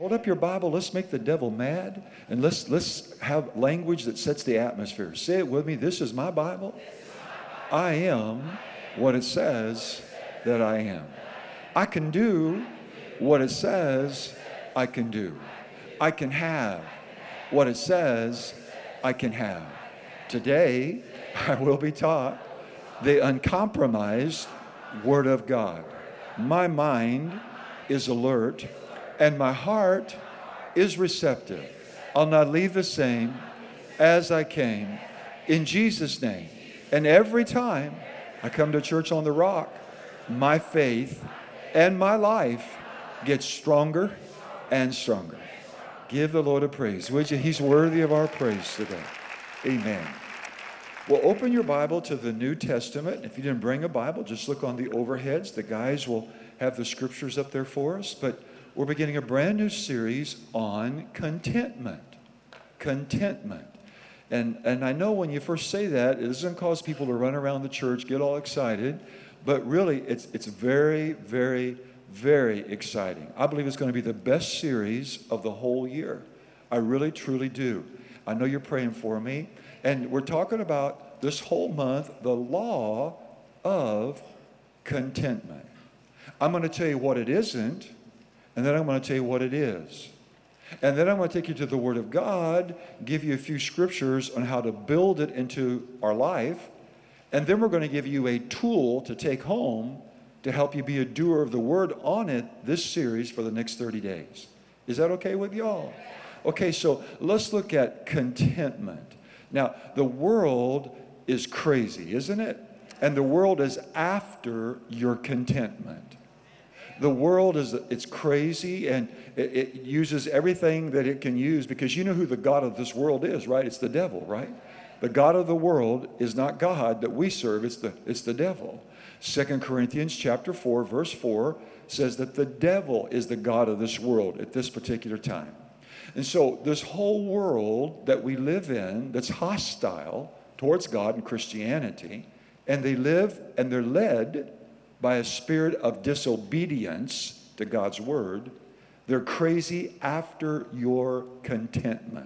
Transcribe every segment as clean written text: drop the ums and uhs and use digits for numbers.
Hold up your Bible. Let's make the devil mad. And let's have language that sets the atmosphere. Say it with me. This is my Bible. I am what it says that I am. I can do what it says I can do. I can have what it says I can have. Today, I will be taught the uncompromised Word of God. My mind is alert and my heart is receptive. I'll not leave the same as I came, in Jesus' name. And every time I come to Church on the Rock, my faith and my life gets stronger and stronger. Give the Lord a praise, would you? He's worthy of our praise today. Amen. Well, open your Bible to the New Testament. If you didn't bring a Bible, just look on the overheads. The guys will have the scriptures up there for us. But we're beginning a brand new series on contentment. Contentment. And I know when you first say that, it doesn't cause people to run around the church, get all excited. But really, it's very, very, very exciting. I believe it's going to be the best series of the whole year. I really, truly do. I know you're praying for me. And we're talking about this whole month, the law of contentment. I'm going to tell you what it isn't, and then I'm going to tell you what it is. And then I'm going to take you to the Word of God, give you a few scriptures on how to build it into our life, and then we're going to give you a tool to take home to help you be a doer of the Word on it, this series for the next 30 days. Is that okay with y'all? Okay, so let's look at contentment. Now, the world is crazy, isn't it? And the world is after your contentment. The world it's crazy, and it uses everything that it can use, because you know who the God of this world is, right? It's the devil, right? The God of the world is not God that we serve, it's the devil. 2 Corinthians chapter 4, verse 4 says that the devil is the God of this world at this particular time. And so this whole world that we live in that's hostile towards God and Christianity, and they live and they're led by a spirit of disobedience to God's word, they're crazy after your contentment.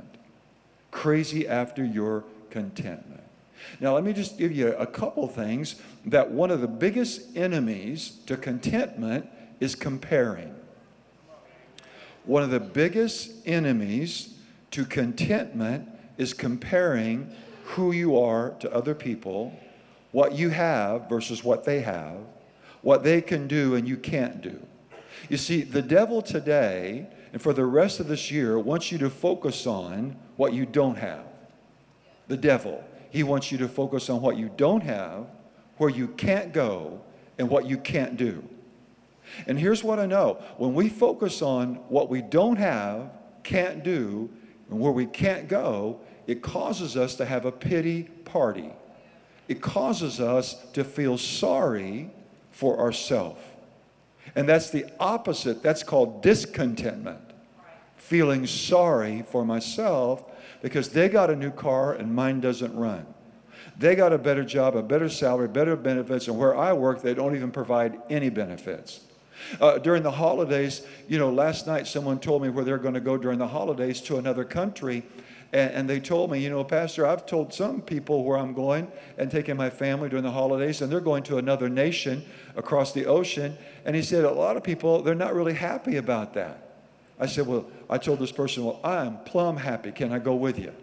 Crazy after your contentment. Now, let me just give you a couple things that one of the biggest enemies to contentment is comparing. One of the biggest enemies to contentment is comparing who you are to other people, what you have versus what they have, what they can do and you can't do. You see, the devil today and for the rest of this year wants you to focus on what you don't have. The devil, he wants you to focus on what you don't have, where you can't go, and what you can't do. And here's what I know. When we focus on what we don't have, can't do, and where we can't go, it causes us to have a pity party. It causes us to feel sorry for ourselves. And that's the opposite. That's called discontentment. Feeling sorry for myself because they got a new car and mine doesn't run. They got a better job, a better salary, better benefits, and where I work, they don't even provide any benefits. During the holidays, last night someone told me where they're going to go during the holidays to another country. And they told me, Pastor, I've told some people where I'm going and taking my family during the holidays, and they're going to another nation across the ocean. And he said, a lot of people, they're not really happy about that. I said, I told this person, I'm plumb happy. Can I go with you?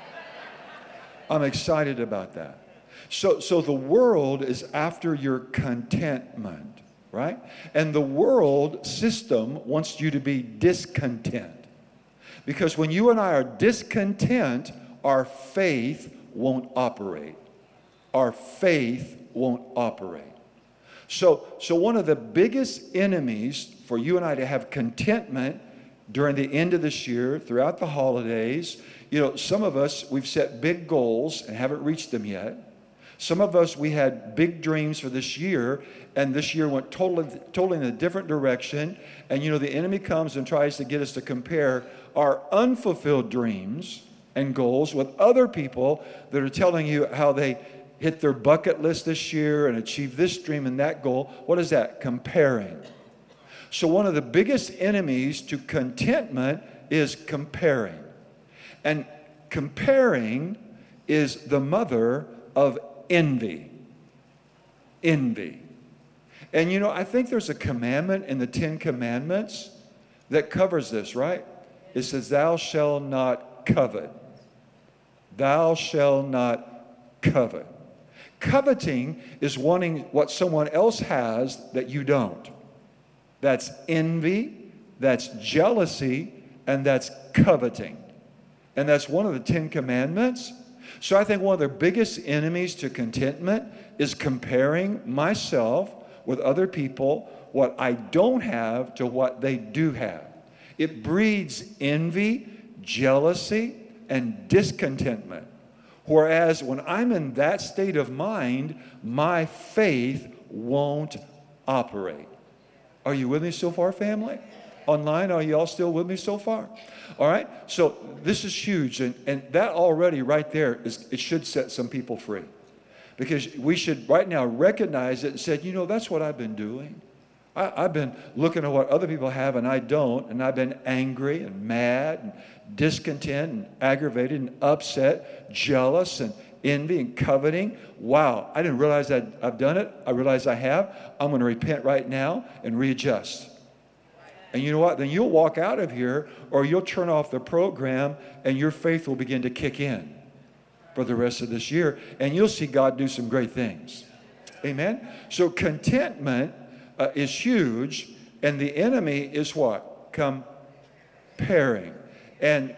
I'm excited about that. So the world is after your contentment, right? And the world system wants you to be discontent. Because when you and I are discontent, our faith won't operate. Our faith won't operate. So one of the biggest enemies for you and I to have contentment during the end of this year, throughout the holidays, some of us, we've set big goals and haven't reached them yet. Some of us, we had big dreams for this year, and this year went totally in a different direction. And the enemy comes and tries to get us to compare our unfulfilled dreams and goals with other people that are telling you how they hit their bucket list this year and achieved this dream and that goal. What is that? Comparing. So one of the biggest enemies to contentment is comparing. And comparing is the mother of envy. Envy. And you know, I think there's a commandment in the 10 Commandments that covers this, right? It says, thou shalt not covet. Thou shalt not covet. Coveting is wanting what someone else has that you don't. That's envy, that's jealousy, and that's coveting. And that's one of the 10 Commandments. So I think one of the biggest enemies to contentment is comparing myself with other people, what I don't have to what they do have. It breeds envy, jealousy, and discontentment. Whereas when I'm in that state of mind, my faith won't operate. Are you with me so far, family? Online, are you all still with me so far? All right, so this is huge, and that already right there, it should set some people free. Because we should right now recognize it and say, you know, that's what I've been doing. I've been looking at what other people have and I don't, and I've been angry and mad and discontent and aggravated and upset, jealous and envy and coveting. Wow, I didn't realize that I've done it. I realize I have. I'm going to repent right now and readjust. And you know what? Then you'll walk out of here or you'll turn off the program and your faith will begin to kick in for the rest of this year. And you'll see God do some great things. Amen? So contentment is huge. And the enemy is what? Comparing. And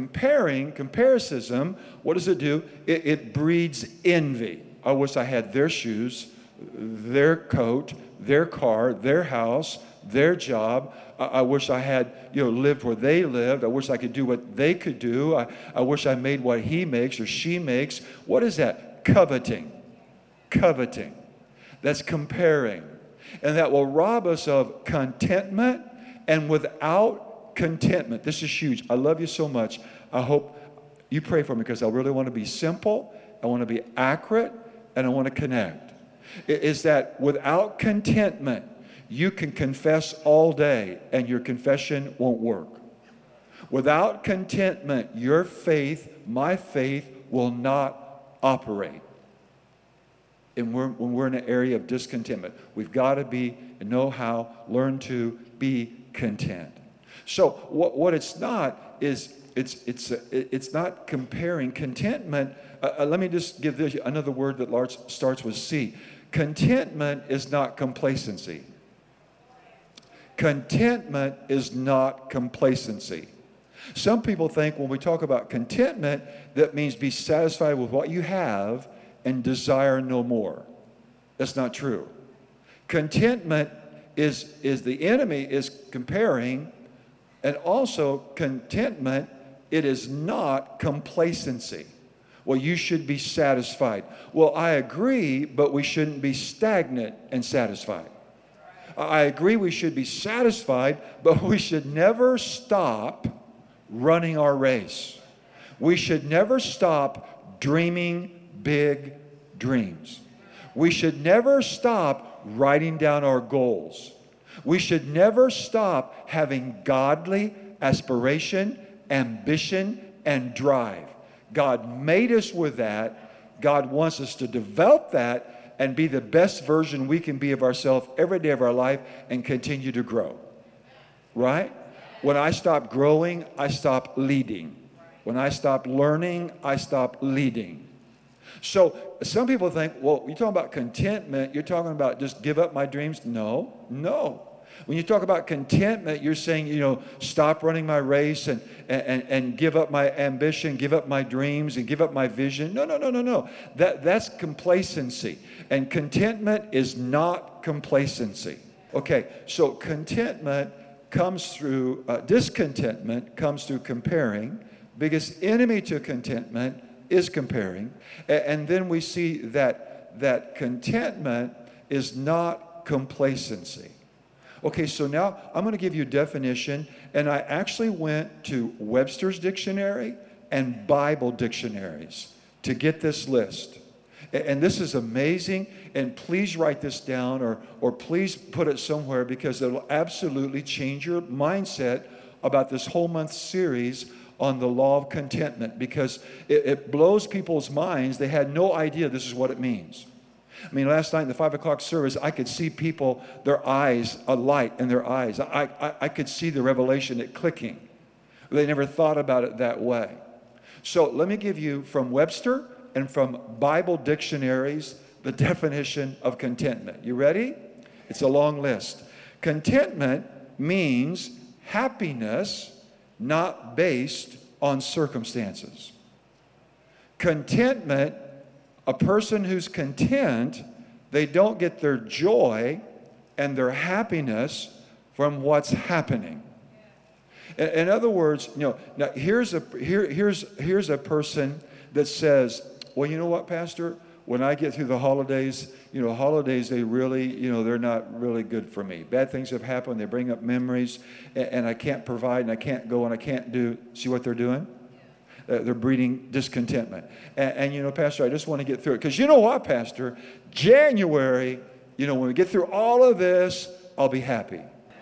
comparison, what does it do? It breeds envy. I wish I had their shoes, their coat, their car, their house, their job. I wish I had, lived where they lived. I wish I could do what they could do. I wish I made what he makes or she makes. What is that? Coveting. Coveting. That's comparing. And that will rob us of contentment. And without contentment, this is huge. I love you so much. I hope you pray for me because I really want to be simple. I want to be accurate. And I want to connect. Is that without contentment, you can confess all day and your confession won't work. Without contentment, your faith, my faith, will not operate. And when we're in an area of discontentment, we've got to learn to be content. So what it's not is it's not comparing contentment. Let me just give this another word that starts with C. Contentment is not complacency. Contentment is not complacency. Some people think when we talk about contentment, that means be satisfied with what you have and desire no more. That's not true. Contentment is the enemy is comparing, and also contentment, it is not complacency. Well, you should be satisfied. Well, I agree, but we shouldn't be stagnant and satisfied. I agree we should be satisfied, but we should never stop running our race. We should never stop dreaming big dreams. We should never stop writing down our goals. We should never stop having godly aspiration, ambition, and drive. God made us with that. God wants us to develop that and be the best version we can be of ourselves every day of our life and continue to grow. Right? When I stop growing, I stop leading. When I stop learning, I stop leading. So some people think, well, you're talking about contentment, you're talking about just give up my dreams. No. When you talk about contentment, you're saying, stop running my race and give up my ambition, give up my dreams, and give up my vision. No. That's complacency. And contentment is not complacency. Okay, so contentment comes through, discontentment comes through comparing. Biggest enemy to contentment is comparing. And then we see that contentment is not complacency. Okay, so now I'm going to give you a definition, and I actually went to Webster's Dictionary and Bible dictionaries to get this list. And this is amazing. And please write this down or please put it somewhere, because it'll absolutely change your mindset about this whole month series on the law of contentment, because it blows people's minds. They had no idea this is what it means. I mean, last night in the 5 o'clock service, I could see people, their eyes, a light in their eyes. I could see the revelation, it clicking. They never thought about it that way. So let me give you from Webster and from Bible dictionaries the definition of contentment. You ready? It's a long list. Contentment means happiness not based on circumstances. Contentment, a person who's content, they don't get their joy and their happiness from what's happening. In other words, now here's a person that says, well, you know what, Pastor? When I get through the holidays, holidays, they really, they're not really good for me. Bad things have happened. They bring up memories, and I can't provide, and I can't go, and I can't do. See what they're doing? They're breeding discontentment. And Pastor, I just want to get through it. Because you know what, Pastor? January, when we get through all of this, I'll be happy.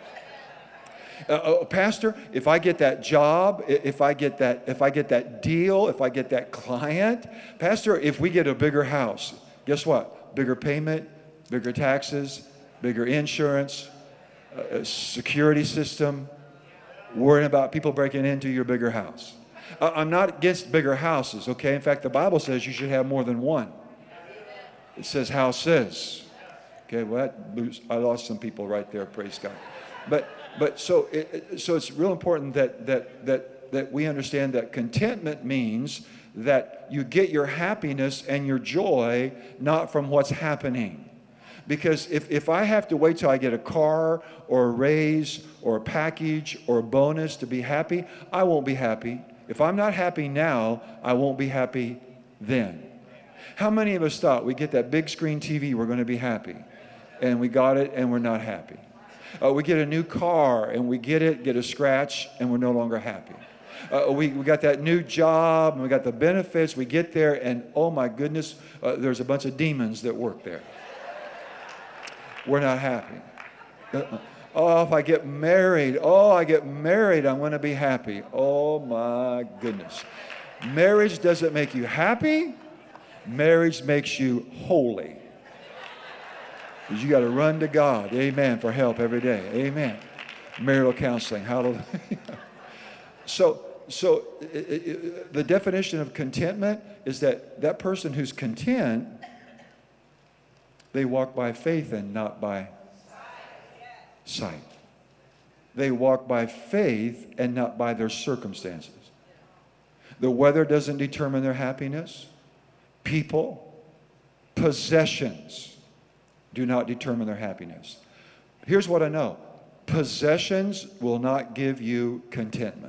Pastor, if I get that job, if I get that deal, if I get that client, Pastor, if we get a bigger house, guess what? Bigger payment, bigger taxes, bigger insurance, security system, worrying about people breaking into your bigger house. I'm not against bigger houses, okay? In fact, the Bible says you should have more than one. It says houses. Okay, well, I lost some people right there, praise God. But so it's real important that we understand that contentment means that you get your happiness and your joy not from what's happening. Because if I have to wait till I get a car or a raise or a package or a bonus to be happy, I won't be happy. If I'm not happy now, I won't be happy then. How many of us thought we get that big screen TV, we're going to be happy? And we got it and we're not happy. We get a new car and we get a scratch and we're no longer happy. We got that new job and we got the benefits. We get there and oh my goodness, there's a bunch of demons that work there. We're not happy. Oh, if I get married, I'm going to be happy. Oh my goodness. Marriage doesn't make you happy. Marriage makes you holy. Because you got to run to God, amen, for help every day, amen. Marital counseling, hallelujah. So the definition of contentment is that person who's content, they walk by faith and not by sight. They walk by faith and not by their circumstances. The weather doesn't determine their happiness. People, possessions do not determine their happiness. Here's what I know. Possessions will not give you contentment.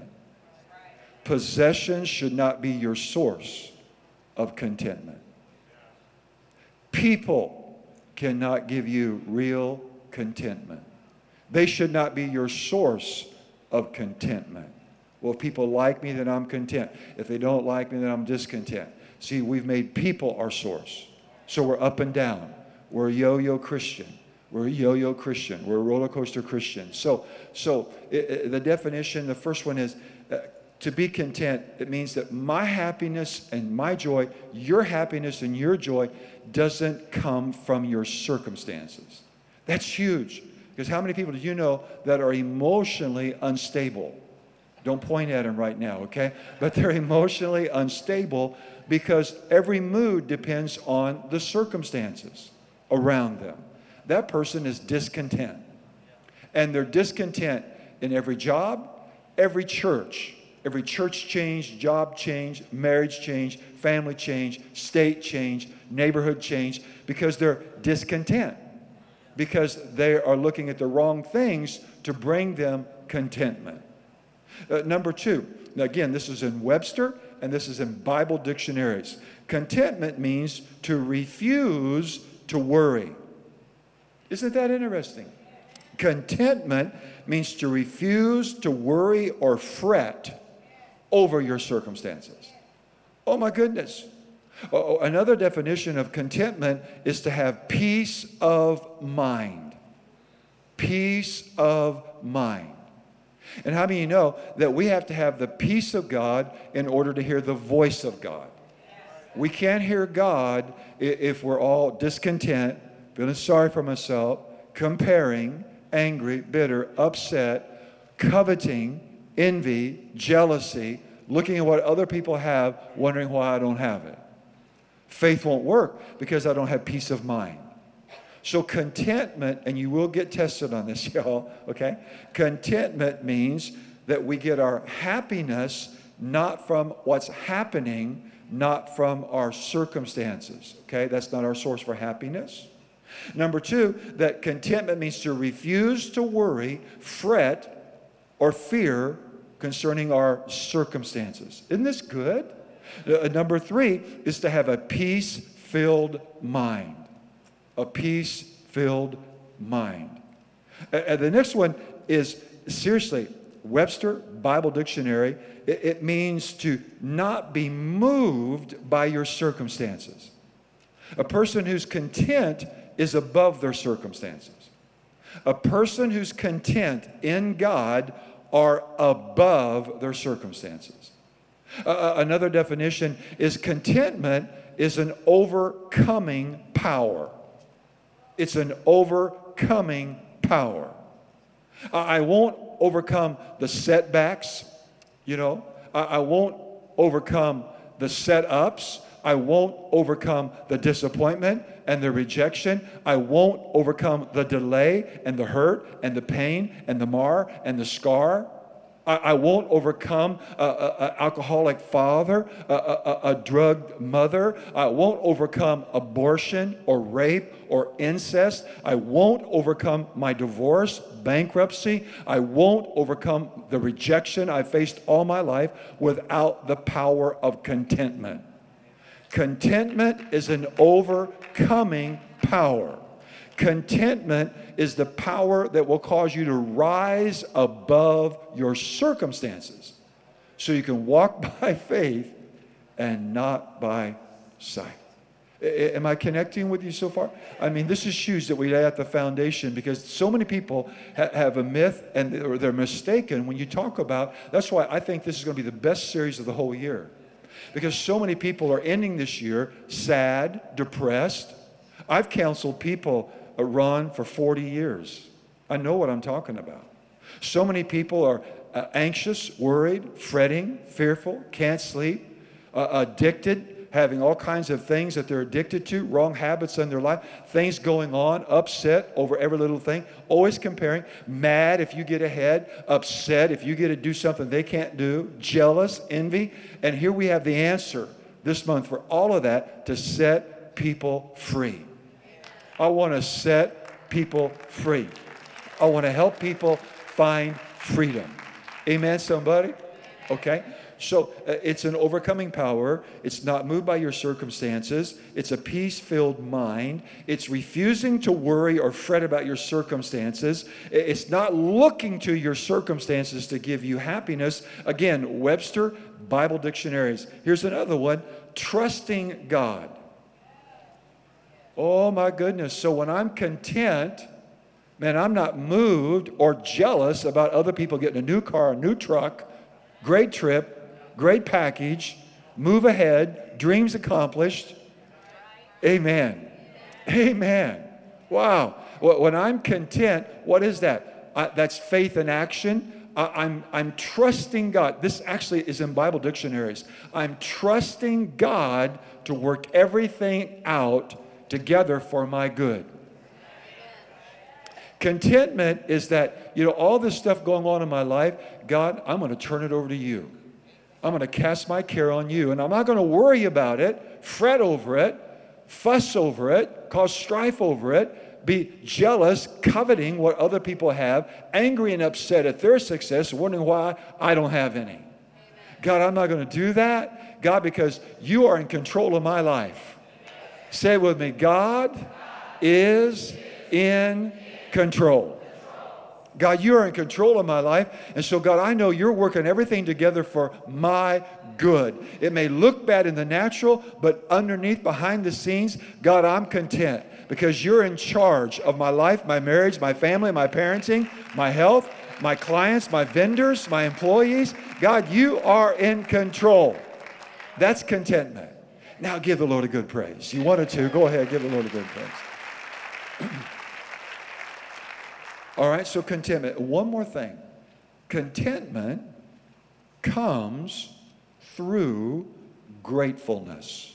Possessions should not be your source of contentment. People cannot give you real contentment. They should not be your source of contentment. Well, if people like me, then I'm content. If they don't like me, then I'm discontent. See, we've made people our source. So we're up and down. We're a yo-yo Christian. We're a yo-yo Christian. We're a roller coaster Christian. So the definition, the first one is to be content. It means that my happiness and my joy, your happiness and your joy doesn't come from your circumstances. That's huge. Because how many people do you know that are emotionally unstable? Don't point at them right now, okay? But they're emotionally unstable because every mood depends on the circumstances around them. That person is discontent. And they're discontent in every job, every church change, job change, marriage change, family change, state change, neighborhood change, because they're discontent. Because they are looking at the wrong things to bring them contentment. Number two, now again, this is in Webster and this is in Bible dictionaries. Contentment means to refuse to worry. Isn't that interesting? Contentment means to refuse to worry or fret over your circumstances. Oh my goodness. Another definition of contentment is to have peace of mind. Peace of mind. And how many of you know that we have to have the peace of God in order to hear the voice of God? We can't hear God if we're all discontent, feeling sorry for myself, comparing, angry, bitter, upset, coveting, envy, jealousy, looking at what other people have, wondering why I don't have it. Faith won't work because I don't have peace of mind. So contentment, and you will get tested on this, y'all, okay? Contentment means that we get our happiness not from what's happening, not from our circumstances, okay? That's not our source for happiness. Number two, that contentment means to refuse to worry, fret, or fear concerning our circumstances. Isn't this good? Number three is to have a peace-filled mind. A peace-filled mind. The next one is, seriously, Webster Bible Dictionary. It means to not be moved by your circumstances. A person who's content is above their circumstances. A person who's content in God are above their circumstances. Another definition is contentment is an overcoming power. It's an overcoming power. I won't overcome the setbacks, you know. I won't overcome the setups. I won't overcome the disappointment and the rejection. I won't overcome the delay and the hurt and the pain and the mar and the scar. I won't overcome an alcoholic father, a drugged mother. I won't overcome abortion or rape or incest. I won't overcome my divorce, bankruptcy. I won't overcome the rejection I faced all my life without the power of contentment. Contentment is an overcoming power. Contentment is the power that will cause you to rise above your circumstances so you can walk by faith and not by sight. Am I connecting with you so far? I mean, this is huge that we lay at the foundation because so many people have a myth and they're mistaken when you talk about. That's why I think this is going to be the best series of the whole year. Because so many people are ending this year sad, depressed. I've counseled people, Ron, for 40 years. I know what I'm talking about. So many people are anxious, worried, fretting, fearful, can't sleep, addicted, having all kinds of things that they're addicted to, wrong habits in their life, things going on, upset over every little thing, always comparing, mad if you get ahead, upset if you get to do something they can't do, jealous, envy. And here we have the answer this month for all of that to set people free. I want to set people free. I want to help people find freedom. Amen, somebody? Okay. So it's an overcoming power. It's not moved by your circumstances. It's a peace-filled mind. It's refusing to worry or fret about your circumstances. It's not looking to your circumstances to give you happiness. Again, Webster Bible Dictionaries. Here's another one. Trusting God. Oh my goodness. So when I'm content, man, I'm not moved or jealous about other people getting a new car, a new truck, great trip, great package, move ahead, dreams accomplished. Amen. Amen. Wow. When I'm content, what is that? That's faith in action. I'm trusting God. This actually is in Bible dictionaries. I'm trusting God to work everything out together for my good. Contentment is that, all this stuff going on in my life, God, I'm going to turn it over to you. I'm going to cast my care on you, and I'm not going to worry about it, fret over it, fuss over it, cause strife over it, be jealous, coveting what other people have, angry and upset at their success, wondering why I don't have any. Amen. God, I'm not going to do that, God, because you are in control of my life. Say it with me. God is in control. God, you are in control of my life. And so, God, I know you're working everything together for my good. It may look bad in the natural, but underneath, behind the scenes, God, I'm content because you're in charge of my life, my marriage, my family, my parenting, my health, my clients, my vendors, my employees. God, you are in control. That's contentment. Now give the Lord a good praise. You wanted to, go ahead, give the Lord a good praise. All right, so contentment. One more thing. Contentment comes through gratefulness.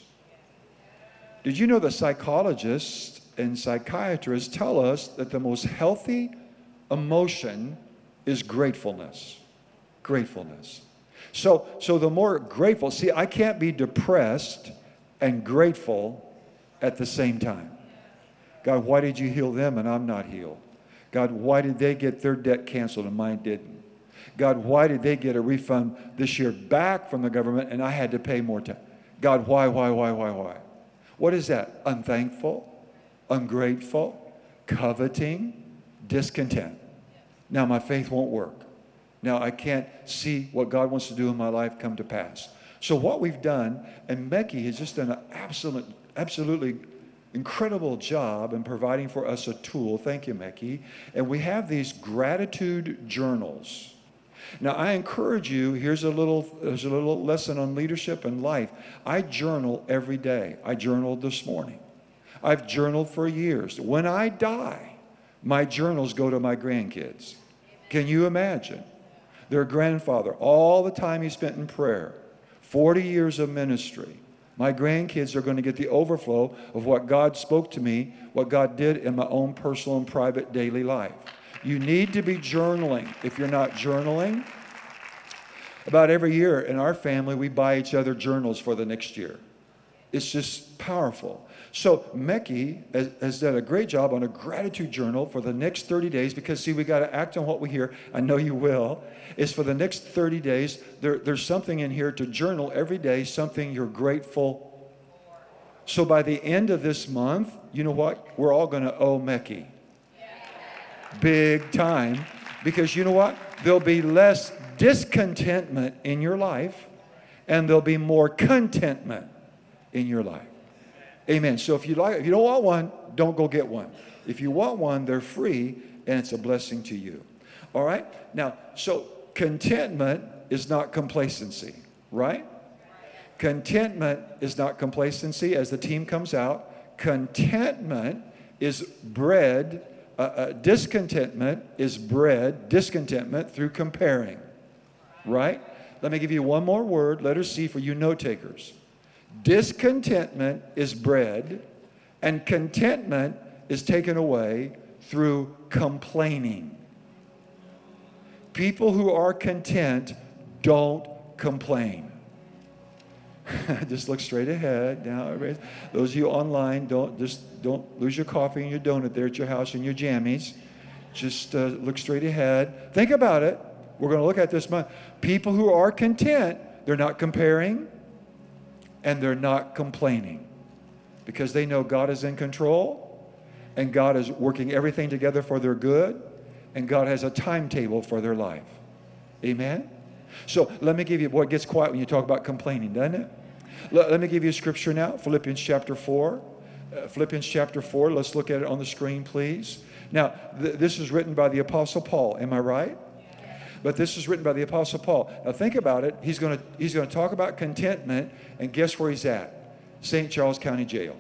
Did you know that psychologists and psychiatrists tell us that the most healthy emotion is gratefulness? Gratefulness. So the more grateful, see, I can't be depressed and grateful at the same time. God, why did you heal them and I'm not healed? God, why did they get their debt canceled and mine didn't? God, why did they get a refund this year back from the government and I had to pay more time? God, why? What is that? Unthankful, ungrateful, coveting, discontent. Now my faith won't work. Now I can't see what God wants to do in my life come to pass. So what we've done, and Mecky has just done an absolutely incredible job in providing for us a tool. Thank you, Mecky. And we have these gratitude journals. Now, I encourage you, there's a little lesson on leadership and life. I journal every day. I journaled this morning. I've journaled for years. When I die, my journals go to my grandkids. Can you imagine? Their grandfather, all the time he spent in prayer, 40 years of ministry. My grandkids are going to get the overflow of what God spoke to me, what God did in my own personal and private daily life. You need to be journaling. If you're not journaling, about every year in our family, we buy each other journals for the next year. It's just powerful. So Mecky has done a great job on a gratitude journal for the next 30 days because, see, we got to act on what we hear. I know you will. It's for the next 30 days. There's something in here to journal every day, something you're grateful. So by the end of this month, you know what? We're all going to owe Mecky. Big time. Because you know what? There'll be less discontentment in your life and there'll be more contentment in your life. Amen. So if you don't want one, don't go get one. If you want one, they're free and it's a blessing to you. All right? Now, so contentment is not complacency, right? Contentment is not complacency. As the team comes out, contentment is bred, discontentment is bred, discontentment through comparing, right? Let me give you one more word, letter C, for you note takers. Discontentment is bred, and contentment is taken away through complaining. People who are content don't complain. Just look straight ahead. Now, those of you online, don't lose your coffee and your donut there at your house and your jammies. Just look straight ahead. Think about it. We're going to look at this month. People who are content, they're not comparing and they're not complaining because they know God is in control and God is working everything together for their good and God has a timetable for their life. Amen? So let me give you, boy, it gets quiet when you talk about complaining, doesn't it? Let me give you a scripture now, Philippians chapter 4. Philippians chapter 4, let's look at it on the screen, please. Now, this is written by the Apostle Paul, am I right? But this is written by the Apostle Paul. Now think about it. He's going to talk about contentment, and guess where he's at? St. Charles County Jail.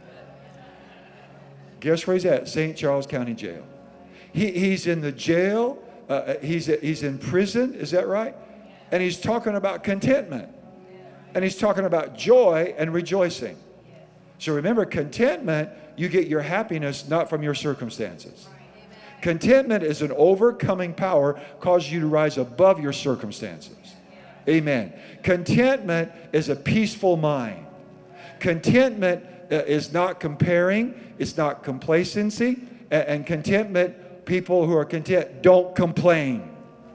Guess where he's at? St. Charles County Jail. He's in the jail. He's in prison. Is that right? And he's talking about contentment. And he's talking about joy and rejoicing. So remember, contentment, you get your happiness not from your circumstances. Contentment is an overcoming power, causes you to rise above your circumstances. Amen. Contentment is a peaceful mind. Contentment is not comparing. It's not complacency. And contentment, people who are content don't complain.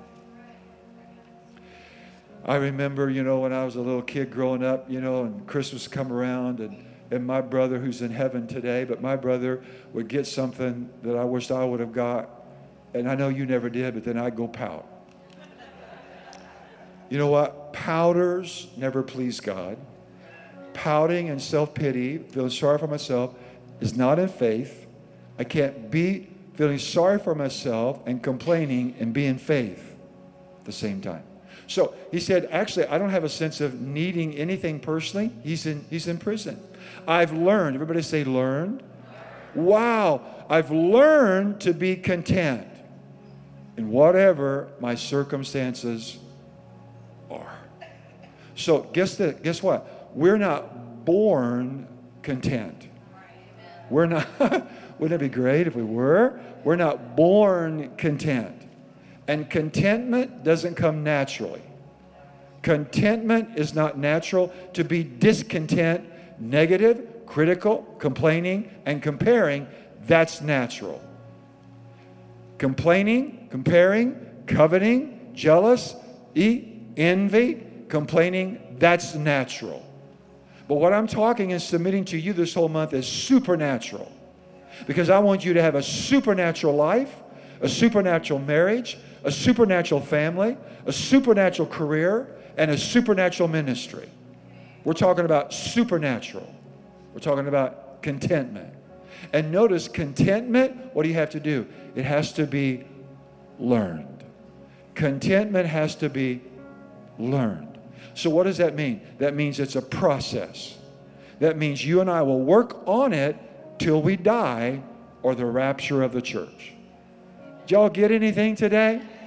I remember, when I was a little kid growing up, and Christmas come around and my brother, who's in heaven today, but my brother would get something that I wished I would have got. And I know you never did, but then I'd go pout. You know what? Pouters never please God. Pouting and self-pity, feeling sorry for myself, is not in faith. I can't be feeling sorry for myself and complaining and be in faith at the same time. So he said, actually, I don't have a sense of needing anything personally. He's in prison. I've learned, everybody say learned. Wow, I've learned to be content in whatever my circumstances are. So guess what? We're not born content. We're not, wouldn't it be great if we were? We're not born content. And contentment doesn't come naturally. Contentment is not natural. To be discontent, negative, critical, complaining, and comparing, that's natural. Complaining, comparing, coveting, jealous, envy, complaining, that's natural. But what I'm talking and submitting to you this whole month is supernatural. Because I want you to have a supernatural life, a supernatural marriage, a supernatural family, a supernatural career, and a supernatural ministry. We're talking about supernatural. We're talking about contentment. And notice contentment, what do you have to do? It has to be learned. Contentment has to be learned. So what does that mean? That means it's a process. That means you and I will work on it till we die or the rapture of the church. Did y'all get anything today?